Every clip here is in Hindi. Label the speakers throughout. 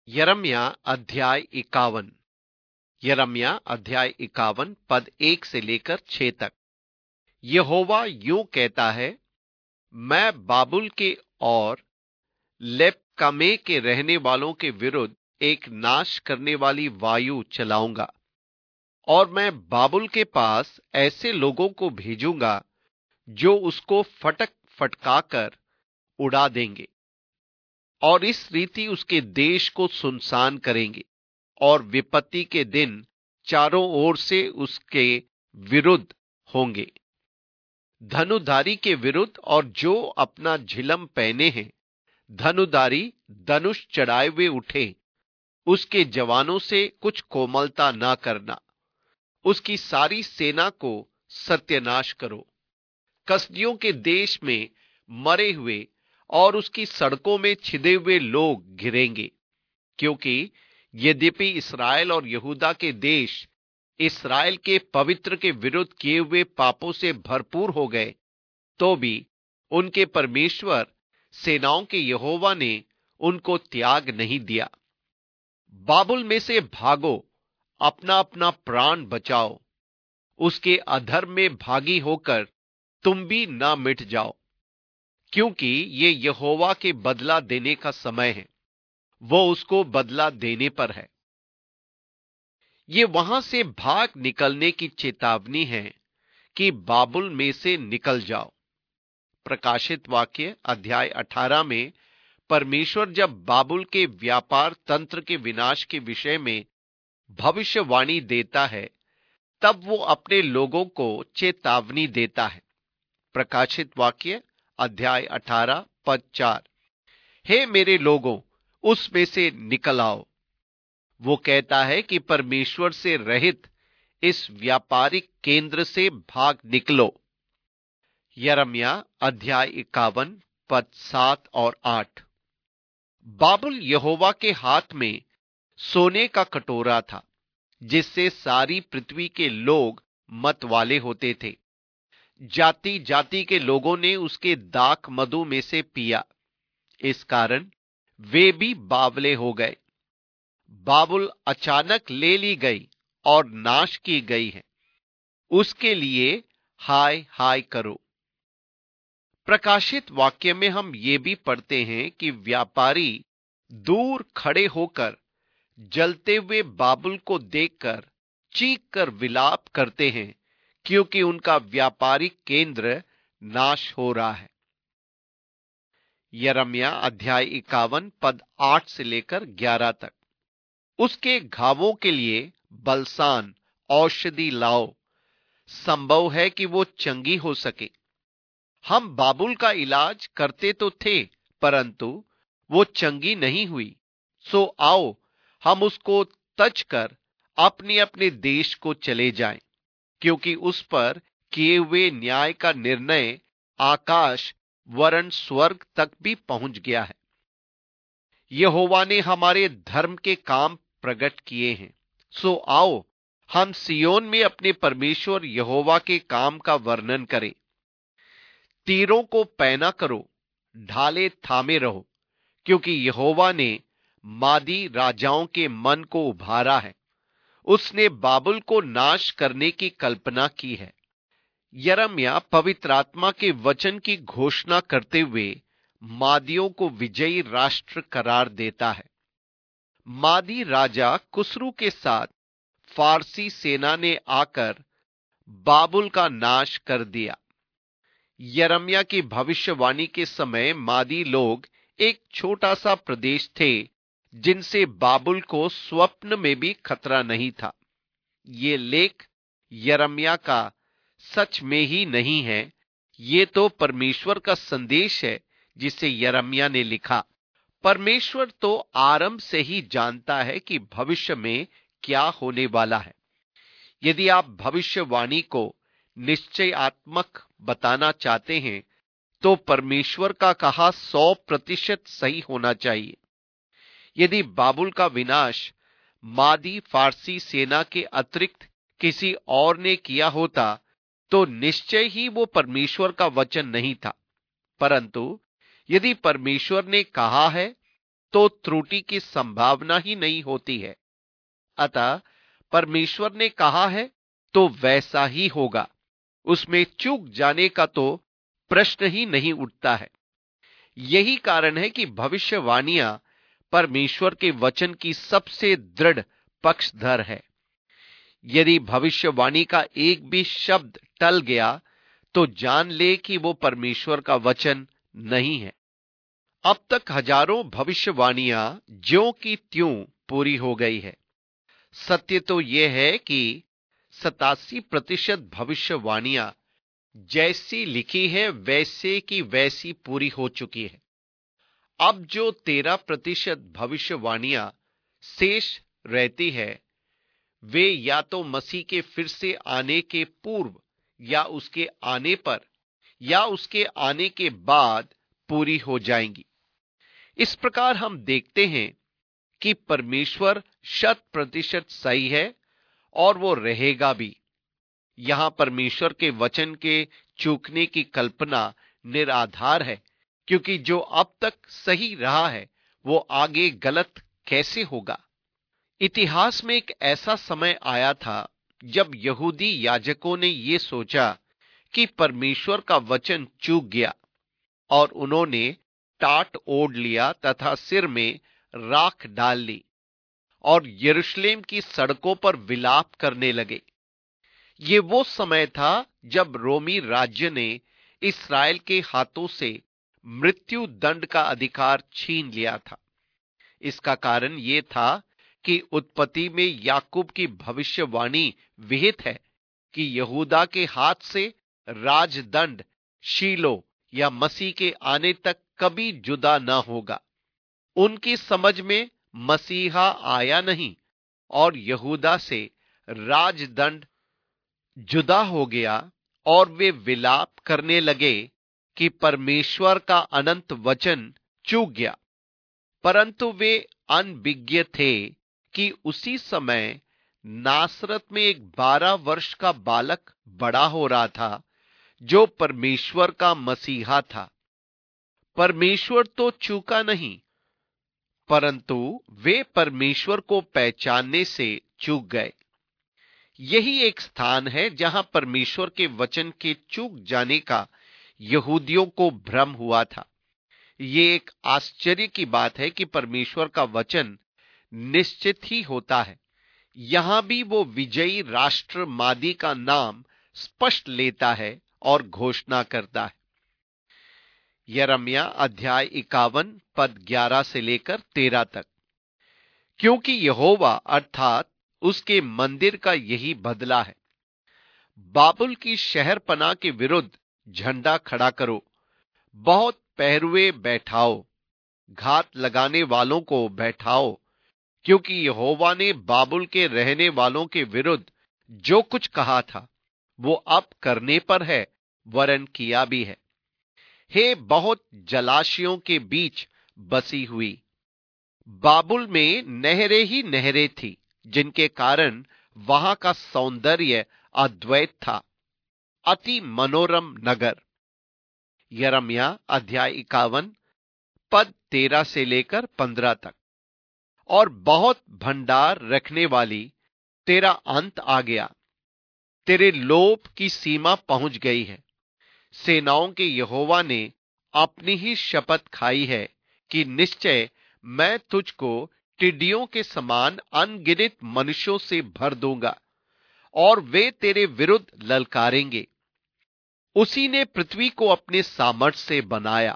Speaker 1: यिर्मयाह अध्याय 51। यिर्मयाह अध्याय 51 पद 1 से लेकर 6 तक। यहोवा यूं कहता है, मैं बाबुल के और लेपकामे के रहने वालों के विरुद्ध एक नाश करने वाली वायु चलाऊंगा, और मैं बाबुल के पास ऐसे लोगों को भेजूंगा जो उसको फटक फटकाकर उड़ा देंगे, और इस रीति उसके देश को सुनसान करेंगे, और विपत्ति के दिन चारों ओर से उसके विरुद्ध होंगे। धनुधारी के विरुद्ध, और जो अपना झिलम पहने हैं, धनुधारी धनुष चढ़ाए हुए उठे, उसके जवानों से कुछ कोमलता ना करना, उसकी सारी सेना को सत्यानाश करो। कसदियों के देश में मरे हुए और उसकी सड़कों में छिदे हुए लोग गिरेंगे, क्योंकि यद्यपि इसराइल और यहूदा के देश इसराइल के पवित्र के विरुद्ध किए हुए पापों से भरपूर हो गए, तो भी उनके परमेश्वर सेनाओं के यहोवा ने उनको त्याग नहीं दिया। बाबुल में से भागो, अपना अपना प्राण बचाओ, उसके अधर्म में भागी होकर तुम भी ना मिट जाओ, क्योंकि ये यहोवा के बदला देने का समय है, वो उसको बदला देने पर है। ये वहां से भाग निकलने की चेतावनी है कि बाबुल में से निकल जाओ। प्रकाशित वाक्य अध्याय 18 में परमेश्वर जब बाबुल के व्यापार तंत्र के विनाश के विषय में भविष्यवाणी देता है, तब वो अपने लोगों को चेतावनी देता है। प्रकाशित वाक्य अध्याय 18 पद 4, हे मेरे लोगों, उसमें से निकल आओ। वो कहता है कि परमेश्वर से रहित इस व्यापारिक केंद्र से भाग निकलो। यिर्मयाह अध्याय 51 पद 7 और 8। बाबुल यहोवा के हाथ में सोने का कटोरा था, जिससे सारी पृथ्वी के लोग मतवाले होते थे। जाति जाति के लोगों ने उसके दाख मधु में से पिया, इस कारण वे भी बावले हो गए। बाबुल अचानक ले ली गई और नाश की गई है, उसके लिए हाय हाय करो। प्रकाशित वाक्य में हम ये भी पढ़ते हैं कि व्यापारी दूर खड़े होकर जलते हुए बाबुल को देखकर चीख कर विलाप करते हैं, क्योंकि उनका व्यापारिक केंद्र नाश हो रहा है। यिर्मयाह अध्याय 51 पद 8 से लेकर 11 तक। उसके घावों के लिए बलसान औषधि लाओ, संभव है कि वो चंगी हो सके। हम बाबुल का इलाज करते तो थे, परंतु वो चंगी नहीं हुई। सो आओ, हम उसको तज कर अपने अपने देश को चले जाएं, क्योंकि उस पर किए हुए न्याय का निर्णय आकाश वरन स्वर्ग तक भी पहुंच गया है। यहोवा ने हमारे धर्म के काम प्रकट किए हैं। सो आओ, हम सियोन में अपने परमेश्वर यहोवा के काम का वर्णन करें। तीरों को पैना करो, ढाले थामे रहो, क्योंकि यहोवा ने मादी राजाओं के मन को उभारा है, उसने बाबुल को नाश करने की कल्पना की है। यिर्मयाह पवित्र आत्मा के वचन की घोषणा करते हुए मादियों को विजयी राष्ट्र करार देता है। मादी राजा कुसरू के साथ फारसी सेना ने आकर बाबुल का नाश कर दिया। यिर्मयाह की भविष्यवाणी के समय मादी लोग एक छोटा सा प्रदेश थे, जिनसे बाबुल को स्वप्न में भी खतरा नहीं था। ये लेख यिर्मयाह का सच में ही नहीं है, ये तो परमेश्वर का संदेश है जिसे यिर्मयाह ने लिखा। परमेश्वर तो आरंभ से ही जानता है कि भविष्य में क्या होने वाला है। यदि आप भविष्यवाणी को निश्चयात्मक बताना चाहते हैं, तो परमेश्वर का कहा 100% सही होना चाहिए। यदि बाबुल का विनाश मादी फारसी सेना के अतिरिक्त किसी और ने किया होता, तो निश्चय ही वो परमेश्वर का वचन नहीं था। परंतु यदि परमेश्वर ने कहा है, तो त्रुटि की संभावना ही नहीं होती है। अतः परमेश्वर ने कहा है तो वैसा ही होगा, उसमें चूक जाने का तो प्रश्न ही नहीं उठता है। यही कारण है कि भविष्यवाणियां परमेश्वर के वचन की सबसे दृढ़ पक्षधर है। यदि भविष्यवाणी का एक भी शब्द टल गया तो जान ले कि वो परमेश्वर का वचन नहीं है। अब तक हजारों भविष्यवाणियां ज्यों की त्यों पूरी हो गई है। सत्य तो यह है कि 87% भविष्यवाणियां जैसी लिखी है वैसे की वैसी पूरी हो चुकी है। अब जो 13% भविष्यवाणियां शेष रहती है वे या तो मसीह के फिर से आने के पूर्व या उसके आने पर या उसके आने के बाद पूरी हो जाएंगी। इस प्रकार हम देखते हैं कि परमेश्वर 100% सही है और वो रहेगा भी। यहां परमेश्वर के वचन के चूकने की कल्पना निराधार है, क्योंकि जो अब तक सही रहा है वो आगे गलत कैसे होगा। इतिहास में एक ऐसा समय आया था जब यहूदी याजकों ने यह सोचा कि परमेश्वर का वचन चूक गया और उन्होंने टाट ओढ़ लिया तथा सिर में राख डाल ली और यरूशलेम की सड़कों पर विलाप करने लगे। ये वो समय था जब रोमी राज्य ने इस्राएल के हाथों से मृत्यु दंड का अधिकार छीन लिया था। इसका कारण यह था कि उत्पत्ति में याकूब की भविष्यवाणी विहित है कि यहूदा के हाथ से राजदंड शीलो या मसीह के आने तक कभी जुदा न होगा। उनकी समझ में मसीहा आया नहीं और यहूदा से राजदंड जुदा हो गया और वे विलाप करने लगे कि परमेश्वर का अनंत वचन चूक गया। परंतु वे अनभिज्ञ थे कि उसी समय नासरत में एक 12 वर्ष का बालक बड़ा हो रहा था जो परमेश्वर का मसीहा था। परमेश्वर तो चूका नहीं, परंतु वे परमेश्वर को पहचानने से चूक गए। यही एक स्थान है जहां परमेश्वर के वचन के चूक जाने का यहूदियों को भ्रम हुआ था। ये एक आश्चर्य की बात है कि परमेश्वर का वचन निश्चित ही होता है। यहां भी वो विजयी राष्ट्र मादी का नाम स्पष्ट लेता है और घोषणा करता है। यिर्मयाह अध्याय 51 पद 11 से लेकर 13 तक। क्योंकि यहोवा अर्थात उसके मंदिर का यही बदला है, बाबुल की शहरपनाह के विरुद्ध झंडा खड़ा करो, बहुत पहरुए बैठाओ, घात लगाने वालों को बैठाओ, क्योंकि यहोवा ने बाबुल के रहने वालों के विरुद्ध जो कुछ कहा था वो अब करने पर है, वरन किया भी है। हे बहुत जलाशयों के बीच बसी हुई, बाबुल में नहरें ही नहरें थी, जिनके कारण वहां का सौंदर्य अद्वैत था, अति मनोरम नगर। यिर्मयाह अध्याय 51 पद 13 से लेकर 15 तक। और बहुत भंडार रखने वाली, तेरा अंत आ गया, तेरे लोभ की सीमा पहुंच गई है। सेनाओं के यहोवा ने अपनी ही शपथ खाई है कि निश्चय मैं तुझको टिड्डियों के समान अनगिनत मनुष्यों से भर दूंगा और वे तेरे विरुद्ध ललकारेंगे। उसी ने पृथ्वी को अपने सामर्थ्य से बनाया।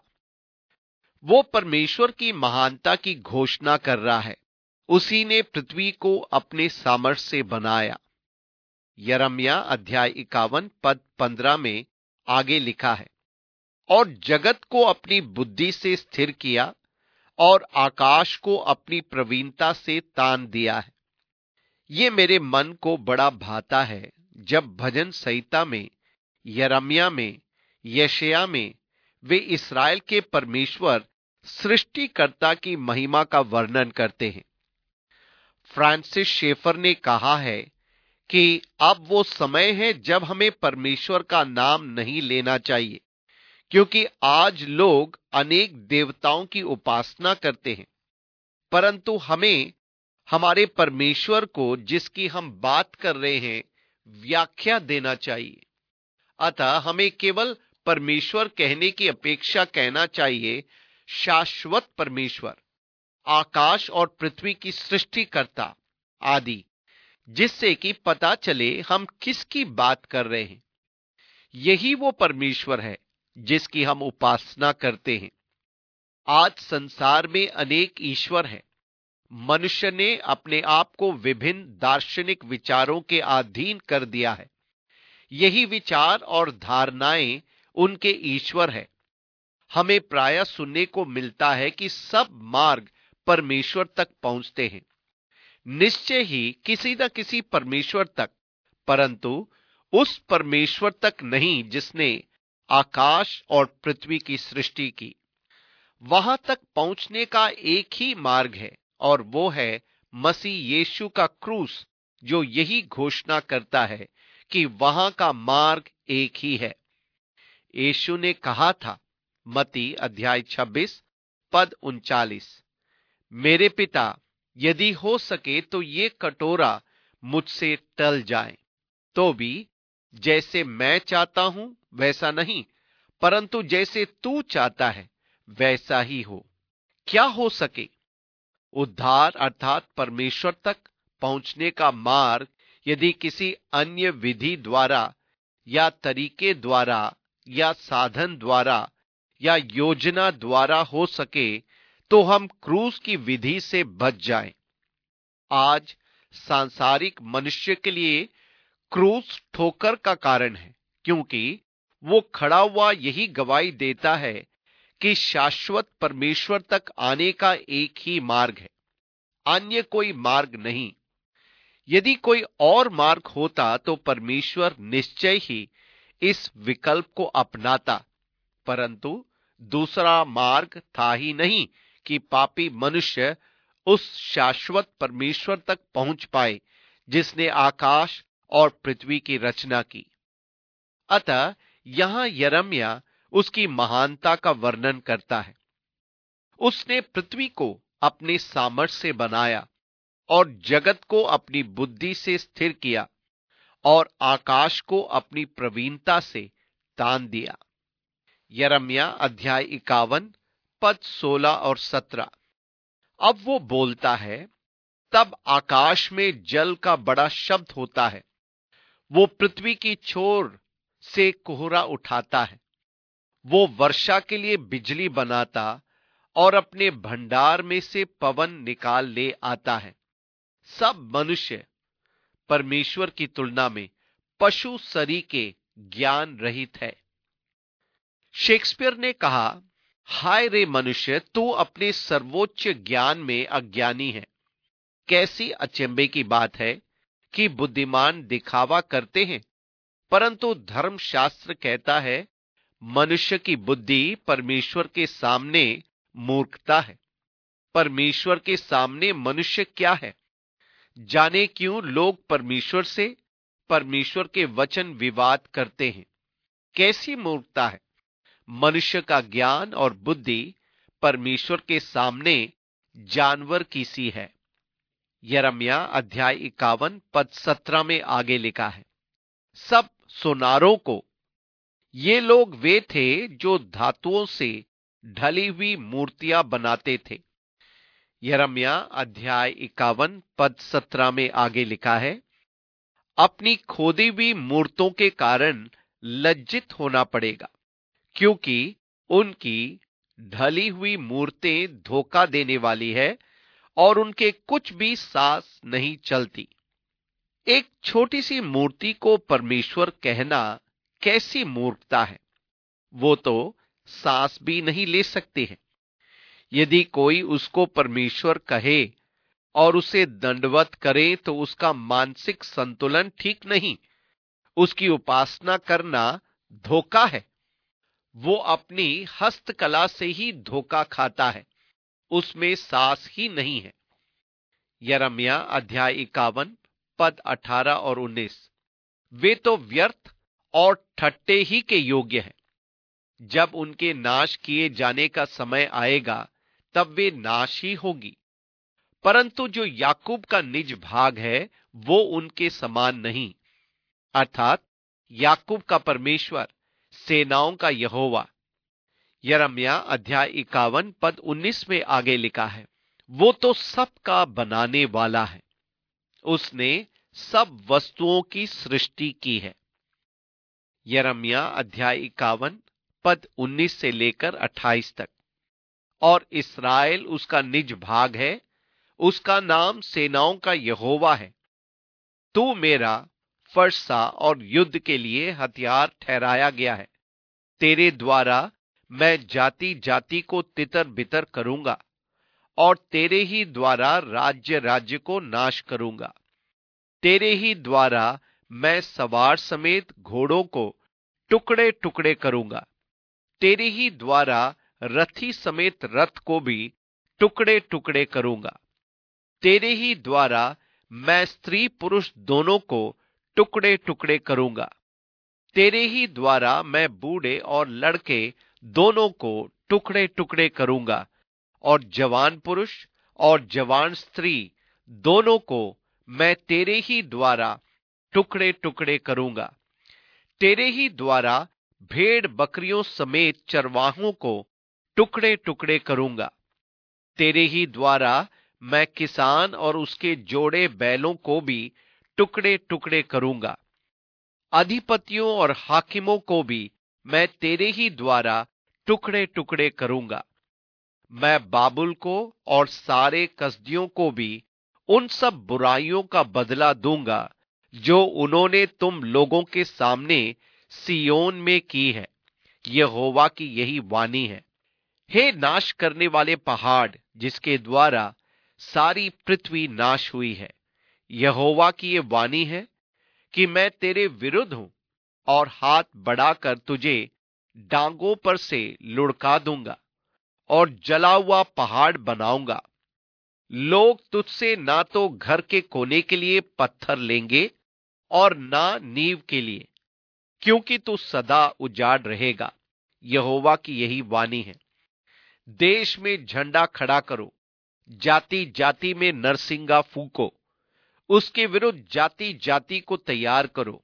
Speaker 1: वो परमेश्वर की महानता की घोषणा कर रहा है। उसी ने पृथ्वी को अपने सामर्थ्य से बनाया। यिर्मयाह अध्याय 51 पद 15 में आगे लिखा है, और जगत को अपनी बुद्धि से स्थिर किया और आकाश को अपनी प्रवीणता से तान दिया है। ये मेरे मन को बड़ा भाता है जब भजन संहिता में, यिर्मयाह में, यशायाह में वे इस्राएल के परमेश्वर सृष्टिकर्ता की महिमा का वर्णन करते हैं। फ्रांसिस शेफर ने कहा है कि अब वो समय है जब हमें परमेश्वर का नाम नहीं लेना चाहिए, क्योंकि आज लोग अनेक देवताओं की उपासना करते हैं। परंतु हमें हमारे परमेश्वर को जिसकी हम बात कर रहे हैं व्याख्या देना चाहिए। अतः हमें केवल परमेश्वर कहने की अपेक्षा कहना चाहिए शाश्वत परमेश्वर, आकाश और पृथ्वी की सृष्टिकर्ता आदि, जिससे कि पता चले हम किसकी बात कर रहे हैं। यही वो परमेश्वर है जिसकी हम उपासना करते हैं। आज संसार में अनेक ईश्वर हैं। मनुष्य ने अपने आप को विभिन्न दार्शनिक विचारों के अधीन कर दिया है। यही विचार और धारणाएं उनके ईश्वर है। हमें प्रायः सुनने को मिलता है कि सब मार्ग परमेश्वर तक पहुंचते हैं। निश्चय ही किसी न किसी परमेश्वर तक, परंतु उस परमेश्वर तक नहीं जिसने आकाश और पृथ्वी की सृष्टि की। वहां तक पहुंचने का एक ही मार्ग है और वो है मसीह यीशु का क्रूस, जो यही घोषणा करता है कि वहां का मार्ग एक ही है। यीशु ने कहा था, मत्ती अध्याय 26 पद 39, मेरे पिता, यदि हो सके तो ये कटोरा मुझसे टल जाए, तो भी जैसे मैं चाहता हूं वैसा नहीं, परंतु जैसे तू चाहता है वैसा ही हो। क्या हो सके? उद्धार अर्थात परमेश्वर तक पहुंचने का मार्ग यदि किसी अन्य विधि द्वारा या तरीके द्वारा या साधन द्वारा या योजना द्वारा हो सके तो हम क्रूस की विधि से बच जाएं। आज सांसारिक मनुष्य के लिए क्रूस ठोकर का कारण है, क्योंकि वो खड़ा हुआ यही गवाही देता है कि शाश्वत परमेश्वर तक आने का एक ही मार्ग है, अन्य कोई मार्ग नहीं। यदि कोई और मार्ग होता तो परमेश्वर निश्चय ही इस विकल्प को अपनाता, परंतु दूसरा मार्ग था ही नहीं कि पापी मनुष्य उस शाश्वत परमेश्वर तक पहुंच पाए जिसने आकाश और पृथ्वी की रचना की। अतः यहां यिर्मयाह उसकी महानता का वर्णन करता है। उसने पृथ्वी को अपने सामर्थ्य से बनाया और जगत को अपनी बुद्धि से स्थिर किया और आकाश को अपनी प्रवीणता से तान दिया। यिर्मयाह अध्याय 51 पद 16 और 17। अब वो बोलता है, तब आकाश में जल का बड़ा शब्द होता है, वो पृथ्वी की छोर से कोहरा उठाता है, वो वर्षा के लिए बिजली बनाता और अपने भंडार में से पवन निकाल ले आता है। सब मनुष्य परमेश्वर की तुलना में पशु सरीखे ज्ञान रहित है। शेक्सपियर ने कहा, हाय रे मनुष्य, तू अपने सर्वोच्च ज्ञान में अज्ञानी है। कैसी अचंभे की बात है कि बुद्धिमान दिखावा करते हैं, परंतु धर्मशास्त्र कहता है मनुष्य की बुद्धि परमेश्वर के सामने मूर्खता है। परमेश्वर के सामने मनुष्य क्या है? जाने क्यों लोग परमेश्वर के वचन विवाद करते हैं। कैसी मूर्खता है! मनुष्य का ज्ञान और बुद्धि परमेश्वर के सामने जानवर की सी है। यिर्मयाह अध्याय 51 पद 17 में आगे लिखा है, सब सोनारों को, ये लोग वे थे जो धातुओं से ढली हुई मूर्तियां बनाते थे। यिर्मयाह अध्याय 51 पद 17 में आगे लिखा है, अपनी खोदी हुई मूर्तों के कारण लज्जित होना पड़ेगा, क्योंकि उनकी ढली हुई मूर्तें धोखा देने वाली है और उनके कुछ भी सांस नहीं चलती। एक छोटी सी मूर्ति को परमेश्वर कहना कैसी मूर्खता है! वो तो सांस भी नहीं ले सकते हैं। यदि कोई उसको परमेश्वर कहे और उसे दंडवत करे तो उसका मानसिक संतुलन ठीक नहीं। उसकी उपासना करना धोखा है। वो अपनी हस्तकला से ही धोखा खाता है, उसमें सांस ही नहीं है। यिर्मयाह अध्याय 51 पद 18 और 19। वे तो व्यर्थ और ठट्टे ही के योग्य हैं। जब उनके नाश किए जाने का समय आएगा तब वे नाश ही होगी। परंतु जो याकूब का निज भाग है वो उनके समान नहीं, अर्थात याकूब का परमेश्वर, सेनाओं का यहोवा। यिर्मयाह अध्याय 51 पद 19 में आगे लिखा है, वो तो सबका बनाने वाला है, उसने सब वस्तुओं की सृष्टि की है। यिर्मयाह अध्याय 51 पद 19 से लेकर 28 तक। और इस्राएल उसका निज भाग है, उसका नाम सेनाओं का यहोवा है। तू मेरा फरसा और युद्ध के लिए हथियार ठहराया गया है। तेरे द्वारा मैं जाति जाति को तितर बितर करूंगा और तेरे ही द्वारा राज्य राज्य को नाश करूंगा। तेरे ही द्वारा मैं सवार समेत घोड़ों को टुकड़े टुकड़े करूंगा। तेरे ही द्वारा रथी समेत रथ को भी टुकड़े टुकड़े करूंगा। तेरे ही द्वारा मैं स्त्री पुरुष दोनों को टुकड़े टुकड़े करूंगा। तेरे ही द्वारा मैं बूढ़े और लड़के दोनों को टुकड़े टुकड़े करूंगा और जवान पुरुष और जवान स्त्री दोनों को मैं तेरे ही द्वारा टुकड़े टुकड़े करूंगा। तेरे ही द्वारा भेड़ बकरियों समेत चरवाहों को टुकड़े टुकड़े करूंगा। तेरे ही द्वारा मैं किसान और उसके जोड़े बैलों को भी टुकड़े टुकड़े करूंगा। अधिपतियों और हाकिमों को भी मैं तेरे ही द्वारा टुकड़े टुकड़े करूंगा। मैं बाबुल को और सारे कसदियों को भी उन सब बुराइयों का बदला दूंगा जो उन्होंने तुम लोगों के सामने सियोन में की है। यहोवा की यही वाणी है। हे नाश करने वाले पहाड़, जिसके द्वारा सारी पृथ्वी नाश हुई है, यहोवा की ये वाणी है कि मैं तेरे विरुद्ध हूं और हाथ बढ़ाकर तुझे डांगों पर से लुढ़का दूंगा और जला हुआ पहाड़ बनाऊंगा। लोग तुझसे ना तो घर के कोने के लिए पत्थर लेंगे और ना नींव के लिए, क्योंकि तू सदा उजाड़ रहेगा। यहोवा की यही वाणी है। देश में झंडा खड़ा करो, जाति जाति में नरसिंगा फूको, उसके विरुद्ध जाति जाति को तैयार करो।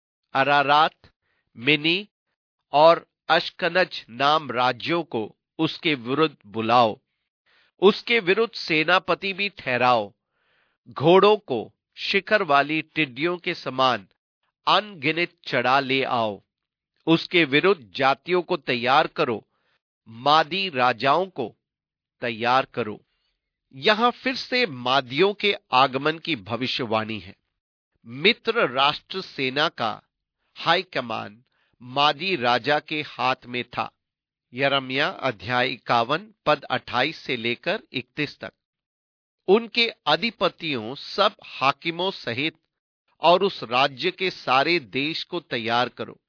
Speaker 1: अरारात, मिनी और अश्कनज नाम राज्यों को उसके विरुद्ध बुलाओ, उसके विरुद्ध सेनापति भी ठहराओ। घोड़ों को शिखर वाली टिड्डियों के समान अनगिनत चढ़ा ले आओ। उसके विरुद्ध जातियों को तैयार करो, मादी राजाओं को तैयार करो। यहां फिर से मादियों के आगमन की भविष्यवाणी है। मित्र राष्ट्र सेना का हाई कमान मादी राजा के हाथ में था। यिर्मयाह अध्याय 51 पद 28 से लेकर 31 तक। उनके अधिपतियों सब हाकिमों सहित और उस राज्य के सारे देश को तैयार करो।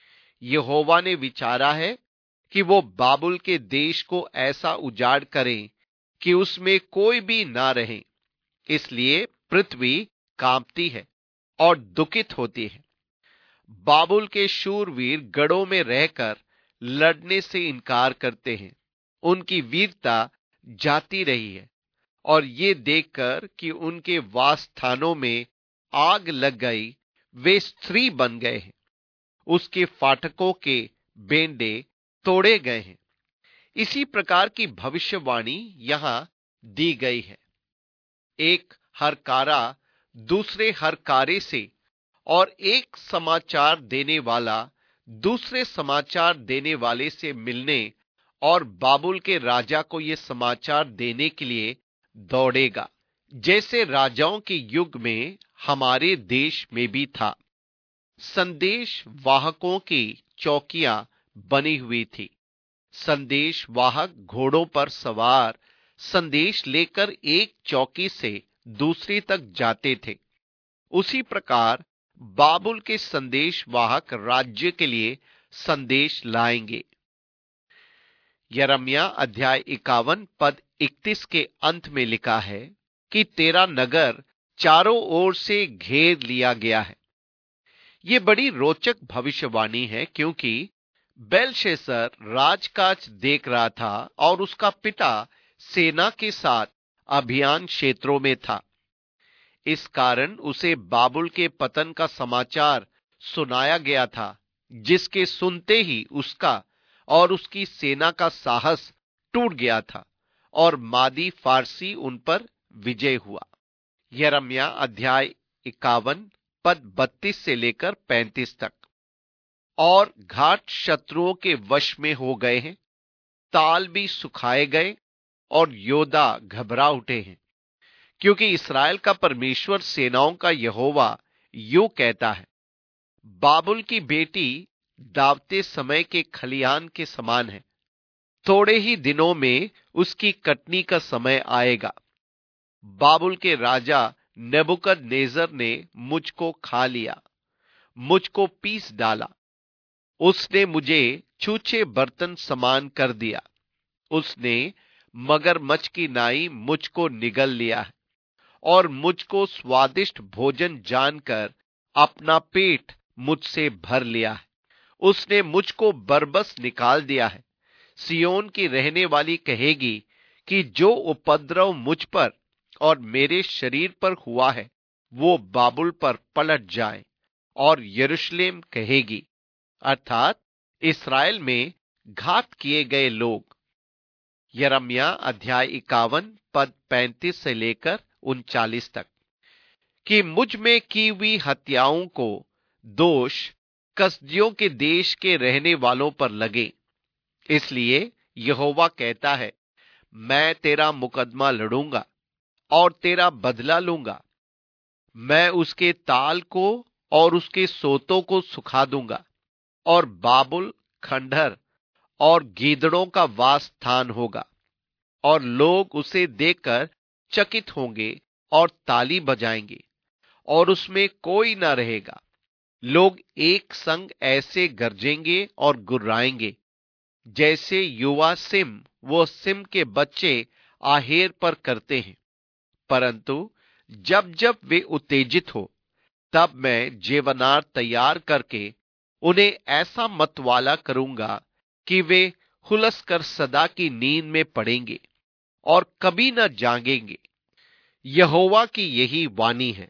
Speaker 1: यहोवा ने विचारा है कि वो बाबुल के देश को ऐसा उजाड़ करें कि उसमें कोई भी ना रहे। इसलिए पृथ्वी कांपती है और दुखित होती है। बाबुल के शूरवीर गढ़ों में रहकर लड़ने से इनकार करते हैं। उनकी वीरता जाती रही है और ये देखकर कि उनके वास स्थानों में आग लग गई, वे स्त्री बन गए हैं। उसके फाटकों के बेंडे तोड़े गए हैं। इसी प्रकार की भविष्यवाणी यहां दी गई है। एक हरकारा दूसरे हरकारे से और एक समाचार देने वाला दूसरे समाचार देने वाले से मिलने और बाबुल के राजा को यह समाचार देने के लिए दौड़ेगा, जैसे राजाओं के युग में हमारे देश में भी था। संदेश वाहकों की चौकियां बनी हुई थी। संदेश वाहक घोड़ों पर सवार संदेश लेकर एक चौकी से दूसरी तक जाते थे। उसी प्रकार बाबुल के संदेश वाहक राज्य के लिए संदेश लाएंगे। यिर्मयाह अध्याय 51 पद 31 के अंत में लिखा है कि तेरा नगर चारों ओर से घेर लिया गया है। यह बड़ी रोचक भविष्यवाणी है, क्योंकि बेलशस्सर राजकाज देख रहा था और उसका पिता सेना के साथ अभियान क्षेत्रों में था। इस कारण उसे बाबुल के पतन का समाचार सुनाया गया था, जिसके सुनते ही उसका और उसकी सेना का साहस टूट गया था और मादी फारसी उन पर विजय हुआ। यिर्मयाह अध्याय 51 पद 32 से लेकर 35 तक। और घाट शत्रुओं के वश में हो गए हैं, ताल भी सुखाए गए और योद्धा घबरा उठे हैं, क्योंकि इस्राएल का परमेश्वर सेनाओं का यहोवा यूं कहता है, बाबुल की बेटी दावते समय के खलिहान के समान है। थोड़े ही दिनों में उसकी कटनी का समय आएगा। बाबुल के राजा नेबुकदनेजर ने मुझको खा लिया, मुझको पीस डाला। उसने मुझे छूछे बर्तन समान कर दिया। उसने मगरमच्छ की नाई मुझको निगल लिया है और मुझको स्वादिष्ट भोजन जानकर अपना पेट मुझसे भर लिया है। उसने मुझको बरबस निकाल दिया है। सियोन की रहने वाली कहेगी कि जो उपद्रव मुझ पर और मेरे शरीर पर हुआ है वो बाबुल पर पलट जाए। और यरूशलेम कहेगी, अर्थात इस्राएल में घात किए गए लोग। यिर्मयाह अध्याय 51 पद 35 से लेकर 39 तक, कि मुझ में की हुई हत्याओं को दोष कसदियों के देश के रहने वालों पर लगे। इसलिए यहोवा कहता है, मैं तेरा मुकदमा लड़ूंगा और तेरा बदला लूंगा। मैं उसके ताल को और उसके सोतों को सुखा दूंगा और बाबुल खंडहर और गीदड़ों का वास स्थान होगा। और लोग उसे देखकर चकित होंगे और ताली बजाएंगे और उसमें कोई न रहेगा। लोग एक संग ऐसे गरजेंगे और गुर्राएंगे, जैसे युवा सिम वो सिम के बच्चे आहेर पर करते हैं। परंतु जब जब वे उत्तेजित हो, तब मैं जेवनार तैयार करके उन्हें ऐसा मतवाला करूंगा कि वे हुलसकर सदा की नींद में पड़ेंगे और कभी न जागेंगे। यहोवा की यही वाणी है।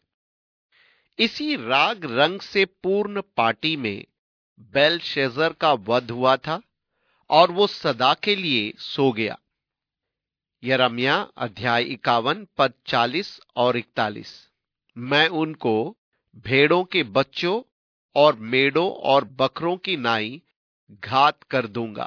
Speaker 1: इसी राग रंग से पूर्ण पार्टी में बेलशेजर का वध हुआ था और वो सदा के लिए सो गया। यिर्मयाह अध्याय 51 पद 40 और 41, मैं उनको भेड़ों के बच्चों और मेढ़ों और बकरों की नाई घात कर दूंगा।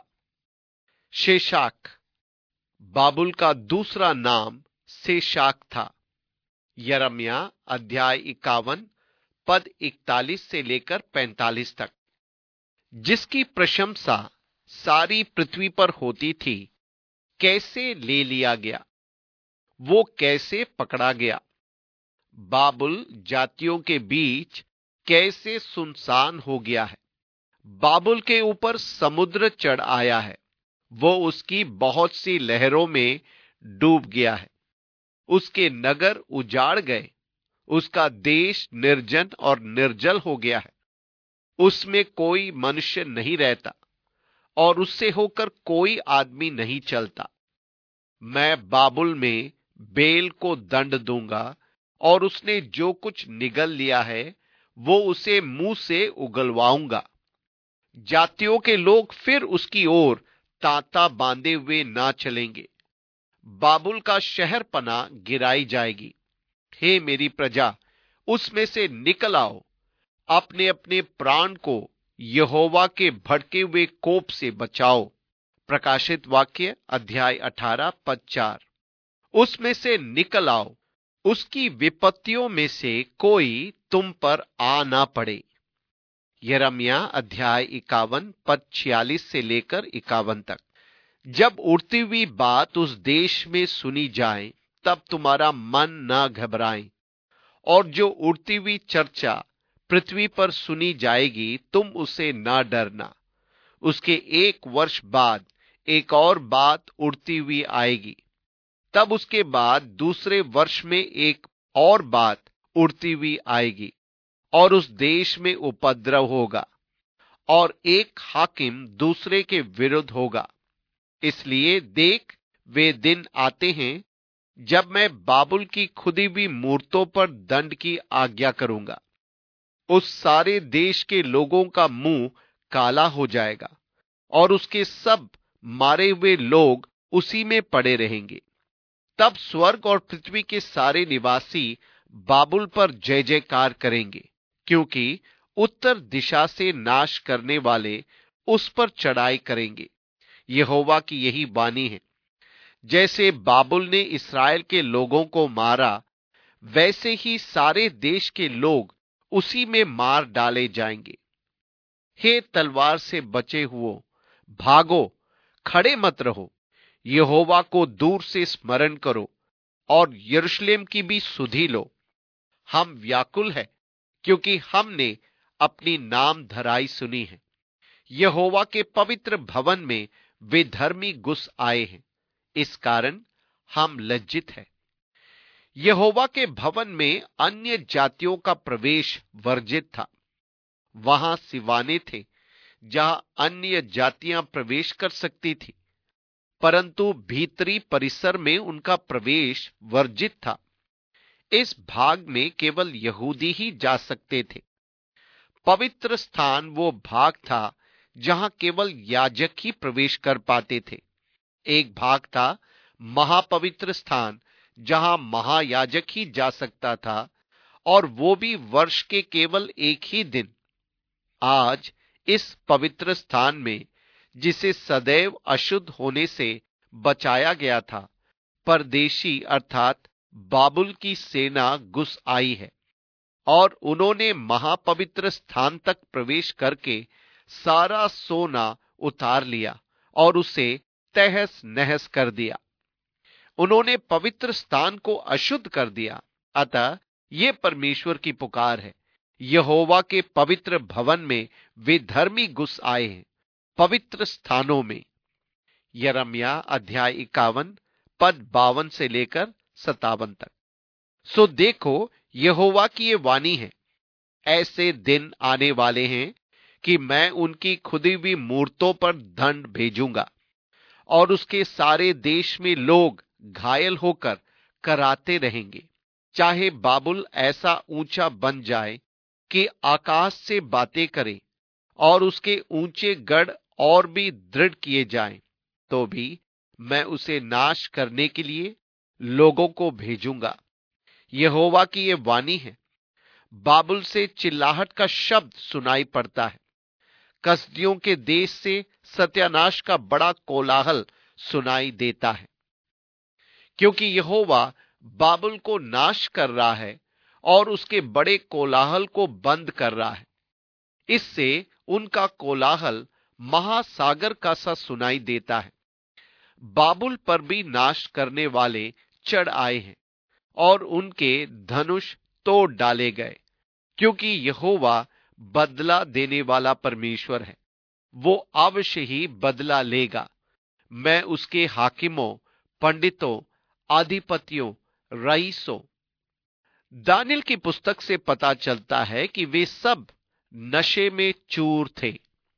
Speaker 1: शेशाक, बाबुल का दूसरा नाम शेशाक था। यिर्मयाह अध्याय 51 पद 41 से लेकर 45 तक, जिसकी प्रशंसा सारी पृथ्वी पर होती थी, कैसे ले लिया गया, वो कैसे पकड़ा गया। बाबुल जातियों के बीच कैसे सुनसान हो गया है। बाबुल के ऊपर समुद्र चढ़ आया है, वो उसकी बहुत सी लहरों में डूब गया है। उसके नगर उजाड़ गए, उसका देश निर्जन और निर्जल हो गया है। उसमें कोई मनुष्य नहीं रहता और उससे होकर कोई आदमी नहीं चलता। मैं बाबुल में बेल को दंड दूंगा और उसने जो कुछ निगल लिया है वो उसे मुंह से उगलवाऊंगा। जातियों के लोग फिर उसकी ओर तांता बांधे हुए ना चलेंगे। बाबुल का शहरपना गिराई जाएगी। हे मेरी प्रजा, उसमें से निकल आओ, अपने अपने प्राण को यहोवा के भड़के हुए कोप से बचाओ। प्रकाशित वाक्य अध्याय 18 पद 4, उसमें से निकल आओ, उसकी विपत्तियों में से कोई तुम पर आ ना पड़े। यिर्मयाह अध्याय 51 पद 46 से लेकर 51 तक, जब उड़ती हुई बात उस देश में सुनी जाए, तब तुम्हारा मन ना घबराए। और जो उड़ती हुई चर्चा पृथ्वी पर सुनी जाएगी, तुम उसे ना डरना। उसके 1 वर्ष बाद एक और बात उड़ती हुई आएगी, तब उसके बाद दूसरे वर्ष में एक और बात उड़ती हुई आएगी, और उस देश में उपद्रव होगा और एक हाकिम दूसरे के विरुद्ध होगा। इसलिए देख, वे दिन आते हैं जब मैं बाबुल की खुदी हुई मूर्तों पर दंड की आज्ञा करूंगा। उस सारे देश के लोगों का मुंह काला हो जाएगा और उसके सब मारे हुए लोग उसी में पड़े रहेंगे। तब स्वर्ग और पृथ्वी के सारे निवासी बाबुल पर जय जयकार करेंगे, क्योंकि उत्तर दिशा से नाश करने वाले उस पर चढ़ाई करेंगे। यहोवा की यही वाणी है। जैसे बाबुल ने इस्राएल के लोगों को मारा, वैसे ही सारे देश के लोग उसी में मार डाले जाएंगे। हे तलवार से बचे हुओ, भागो, खड़े मत रहो। यहोवा को दूर से स्मरण करो और यरूशलेम की भी सुधि लो। हम व्याकुल है, क्योंकि हमने अपनी नाम धराई सुनी है। यहोवा के पवित्र भवन में वे धर्मी घुस आए हैं, इस कारण हम लज्जित हैं। यहोवा के भवन में अन्य जातियों का प्रवेश वर्जित था। वहां सिवाने थे जहां अन्य जातियां प्रवेश कर सकती थी, परंतु भीतरी परिसर में उनका प्रवेश वर्जित था। इस भाग में केवल यहूदी ही जा सकते थे। पवित्र स्थान वो भाग था जहां केवल याजक ही प्रवेश कर पाते थे। एक भाग था महापवित्र स्थान, जहां महायाजक ही जा सकता था, और वो भी वर्ष के केवल एक ही दिन। आज इस पवित्र स्थान में, जिसे सदैव अशुद्ध होने से बचाया गया था, परदेशी अर्थात बाबुल की सेना घुस आई है और उन्होंने महापवित्र स्थान तक प्रवेश करके सारा सोना उतार लिया और उसे तहस नहस कर दिया। उन्होंने पवित्र स्थान को अशुद्ध कर दिया। अतः ये परमेश्वर की पुकार है। यहोवा के पवित्र भवन में वे धर्मी घुस आए हैं, पवित्र स्थानों में। यिर्मयाह अध्याय 51 पद 52 से लेकर 57 तक। सो देखो, यहोवा की ये वाणी है, ऐसे दिन आने वाले हैं कि मैं उनकी खुदी हुई मूर्तों पर दंड भेजूंगा और उसके सारे देश में लोग घायल होकर कराते रहेंगे। चाहे बाबुल ऐसा ऊंचा बन जाए कि आकाश से बातें करे और उसके ऊंचे गढ़ और भी दृढ़ किए जाएं, तो भी मैं उसे नाश करने के लिए लोगों को भेजूंगा। यहोवा की यह वाणी है। बाबुल से चिल्लाहट का शब्द सुनाई पड़ता है। कसदियों के देश से सत्यानाश का बड़ा कोलाहल सुनाई देता है, क्योंकि यहोवा बाबुल को नाश कर रहा है और उसके बड़े कोलाहल को बंद कर रहा है। इससे उनका कोलाहल महासागर का सा सुनाई देता है। बाबुल पर भी नाश करने वाले चढ़ आए हैं और उनके धनुष तोड़ डाले गए, क्योंकि यहोवा बदला देने वाला परमेश्वर है। वो अवश्य ही बदला लेगा। मैं उसके हाकिमों, पंडितों, अधिपतियों, रईसों। दानियेल की पुस्तक से पता चलता है कि वे सब नशे में चूर थे।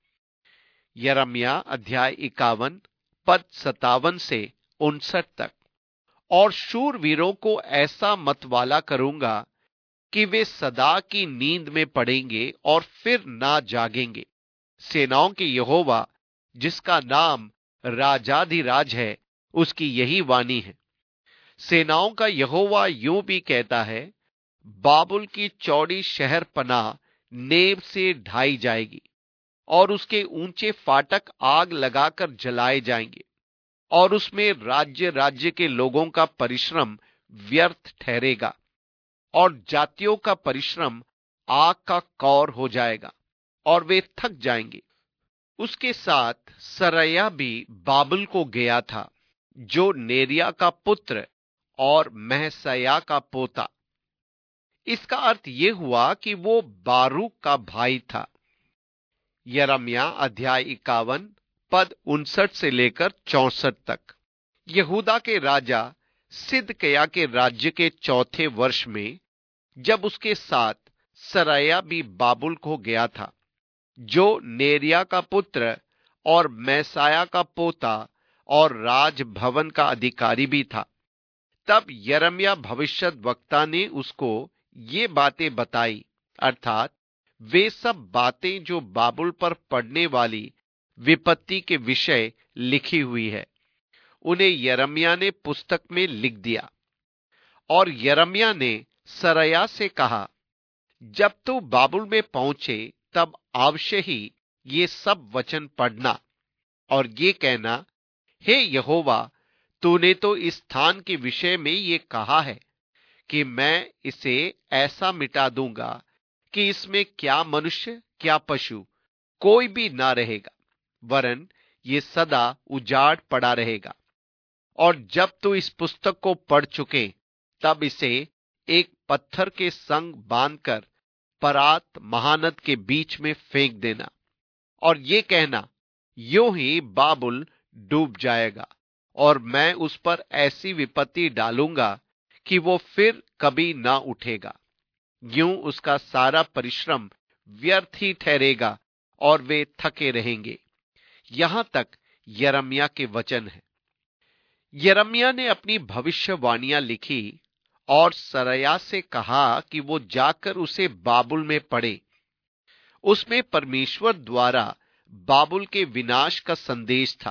Speaker 1: यिर्मयाह अध्याय 51 पद 57 से 59 तक। और शूरवीरों को ऐसा मतवाला करूंगा कि वे सदा की नींद में पड़ेंगे और फिर ना जागेंगे। सेनाओं के यहोवा, जिसका नाम राजाधिराज है, उसकी यही वाणी है। सेनाओं का यहोवा यूं भी कहता है, बाबुल की चौड़ी शहर पनाह नेब से ढाई जाएगी और उसके ऊंचे फाटक आग लगाकर जलाए जाएंगे और उसमें राज्य राज्य के लोगों का परिश्रम व्यर्थ ठहरेगा और जातियों का परिश्रम आग का कौर हो जाएगा और वे थक जाएंगे। उसके साथ सरया भी बाबुल को गया था, जो नेरिया का पुत्र और महसया का पोता। इसका अर्थ यह हुआ कि वो बारूक का भाई था। यिर्मयाह अध्याय 51 पद 59 से लेकर 64 तक। यहूदा के राजा सिदकिय्याह के राज्य के चौथे वर्ष में, जब उसके साथ सरया भी बाबुल को गया था, जो नेरिया का पुत्र और मैसाया का पोता और राजभवन का अधिकारी भी था, तब यिर्मयाह भविष्यद्वक्ता ने उसको ये बातें बताई, अर्थात वे सब बातें जो बाबुल पर पड़ने वाली विपत्ति के विषय लिखी हुई है, उन्हें यिर्मयाह ने पुस्तक में लिख दिया। और यिर्मयाह ने सरयाह से कहा, जब तू बाबुल में पहुंचे तब अवश्य ही ये सब वचन पढ़ना और ये कहना, हे यहोवा, तूने तो इस स्थान के विषय में ये कहा है कि मैं इसे ऐसा मिटा दूंगा कि इसमें क्या मनुष्य क्या पशु कोई भी ना रहेगा, वरन ये सदा उजाड़ पड़ा रहेगा। और जब तू इस पुस्तक को पढ़ चुके तब इसे एक पत्थर के संग बांधकर परात महानद के बीच में फेंक देना और ये कहना, यूं ही बाबुल डूब जाएगा और मैं उस पर ऐसी विपत्ति डालूंगा कि वो फिर कभी ना उठेगा। यूं उसका सारा परिश्रम व्यर्थ ही ठहरेगा और वे थके रहेंगे। यहां तक यिर्मयाह के वचन है। यिर्मयाह ने अपनी भविष्यवाणियां लिखी और सरयाह से कहा कि वो जाकर उसे बाबुल में पढ़े। उसमें परमेश्वर द्वारा बाबुल के विनाश का संदेश था।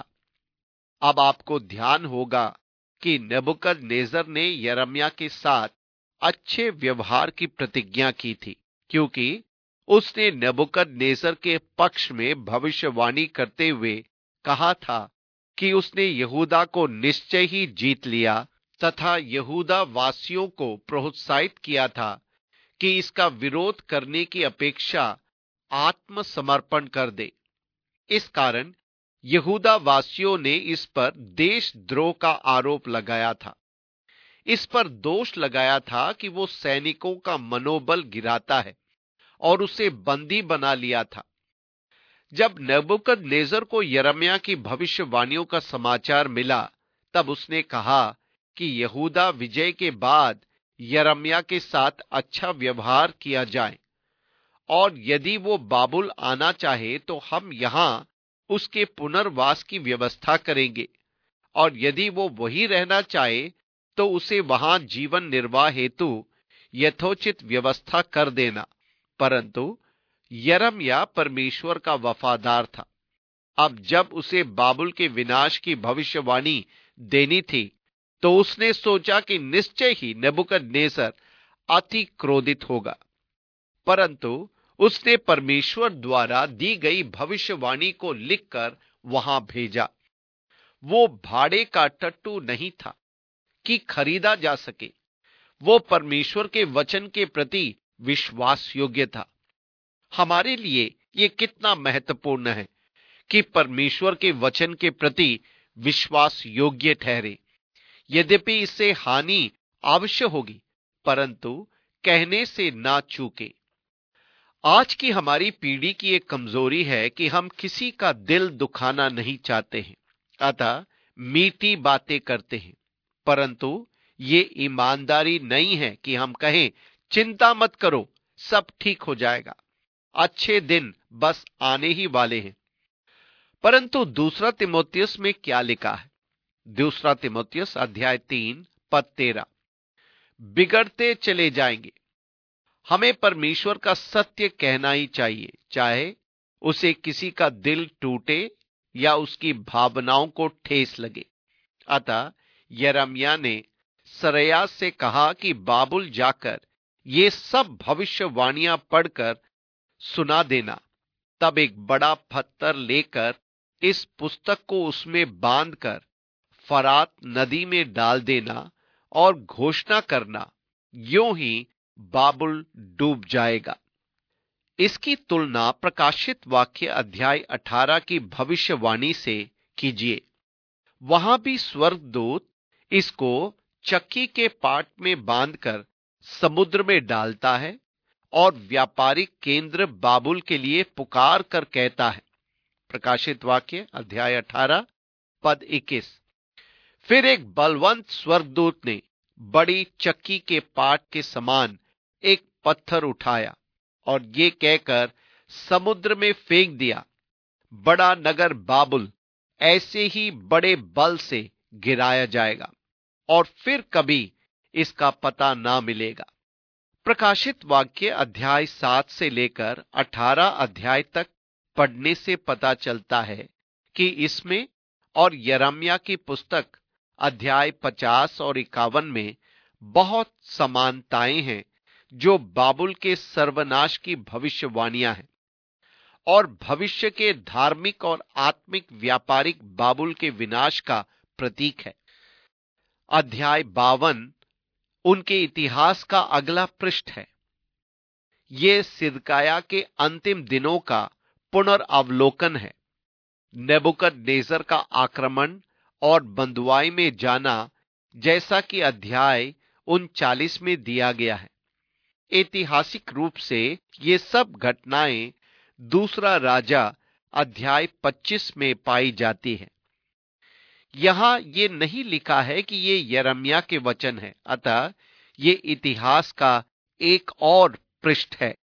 Speaker 1: अब आपको ध्यान होगा कि नबूकदनेस्सर ने यिर्मयाह के साथ अच्छे व्यवहार की प्रतिज्ञा की थी, क्योंकि उसने नबूकदनेस्सर के पक्ष में भविष्यवाणी करते हुए कहा था कि उसने यहूदा को निश्चय ही जीत लिया तथा यहूदा वासियों को प्रोत्साहित किया था कि इसका विरोध करने की अपेक्षा आत्मसमर्पण कर दे। इस कारण यहूदा वासियों ने इस पर देशद्रोह का आरोप लगाया था। इस पर दोष लगाया था कि वो सैनिकों का मनोबल गिराता है और उसे बंदी बना लिया था। जब नबूकदनेस्सर को यिर्मयाह की भविष्यवाणियों का समाचार मिला तब उसने कहा कि यहूदा विजय के बाद यिर्मयाह के साथ अच्छा व्यवहार किया जाए और यदि वो बाबुल आना चाहे तो हम यहां उसके पुनर्वास की व्यवस्था करेंगे और यदि वो वही रहना चाहे तो उसे वहां जीवन निर्वाह हेतु यथोचित व्यवस्था कर देना। परंतु यिर्मयाह परमेश्वर का वफादार था। अब जब उसे बाबुल के विनाश की भविष्यवाणी देनी थी तो उसने सोचा कि निश्चय ही नबूकदनेस्सर अति क्रोधित होगा, परंतु उसने परमेश्वर द्वारा दी गई भविष्यवाणी को लिखकर वहां भेजा। वो भाड़े का टट्टू नहीं था कि खरीदा जा सके। वो परमेश्वर के वचन के प्रति विश्वास योग्य था। हमारे लिए ये कितना महत्वपूर्ण है कि परमेश्वर के वचन के प्रति विश्वास योग्य ठहरे। यद्यपि इससे हानि अवश्य होगी, परंतु कहने से ना चूके। आज की हमारी पीढ़ी की एक कमजोरी है कि हम किसी का दिल दुखाना नहीं चाहते हैं, अतः मीठी बातें करते हैं, परंतु ये ईमानदारी नहीं है कि हम कहें, चिंता मत करो, सब ठीक हो जाएगा, अच्छे दिन बस आने ही वाले हैं। परंतु दूसरा तीमुथियुस में क्या लिखा है? दूसरा तीमुथियुस अध्याय 3 पद 13, बिगड़ते चले जाएंगे। हमें परमेश्वर का सत्य कहना ही चाहिए, चाहे उसे किसी का दिल टूटे या उसकी भावनाओं को ठेस लगे। अतः यिर्मयाह ने सरयाह से कहा कि बाबुल जाकर ये सब भविष्यवाणियां पढ़कर सुना देना। तब एक बड़ा पत्थर लेकर इस पुस्तक को उसमें बांधकर फरात नदी में डाल देना और घोषणा करना, यूं ही बाबुल डूब जाएगा। इसकी तुलना प्रकाशित वाक्य अध्याय 18 की भविष्यवाणी से कीजिए। वहां भी स्वर्गदूत इसको चक्की के पाट में बांधकर समुद्र में डालता है और व्यापारिक केंद्र बाबुल के लिए पुकार कर कहता है। प्रकाशित वाक्य अध्याय 18 पद 21। फिर एक बलवंत स्वर्गदूत ने बड़ी चक्की के पाट के समान एक पत्थर उठाया और ये कहकर समुद्र में फेंक दिया, बड़ा नगर बाबुल ऐसे ही बड़े बल से गिराया जाएगा। और फिर कभी इसका पता ना मिलेगा। प्रकाशित वाक्य अध्याय 7 से लेकर 18 अध्याय तक पढ़ने से पता चलता है कि इसमें और यिर्मयाह की पुस्तक अध्याय 50 और 51 में बहुत समानताएं हैं, जो बाबुल के सर्वनाश की भविष्यवाणियां हैं और भविष्य के धार्मिक और आत्मिक व्यापारिक बाबुल के विनाश का प्रतीक है। अध्याय 52 उनके इतिहास का अगला पृष्ठ है। यह सिदकिय्याह के अंतिम दिनों का पुनर्अवलोकन है। नेबुकदनेस्सर का आक्रमण और बंधुआई में जाना, जैसा कि अध्याय 39 में दिया गया है। ऐतिहासिक रूप से ये सब घटनाएं दूसरा राजा अध्याय 25 में पाई जाती है। यहां ये नहीं लिखा है कि ये यिर्मयाह के वचन है, अतः ये इतिहास का एक और पृष्ठ है।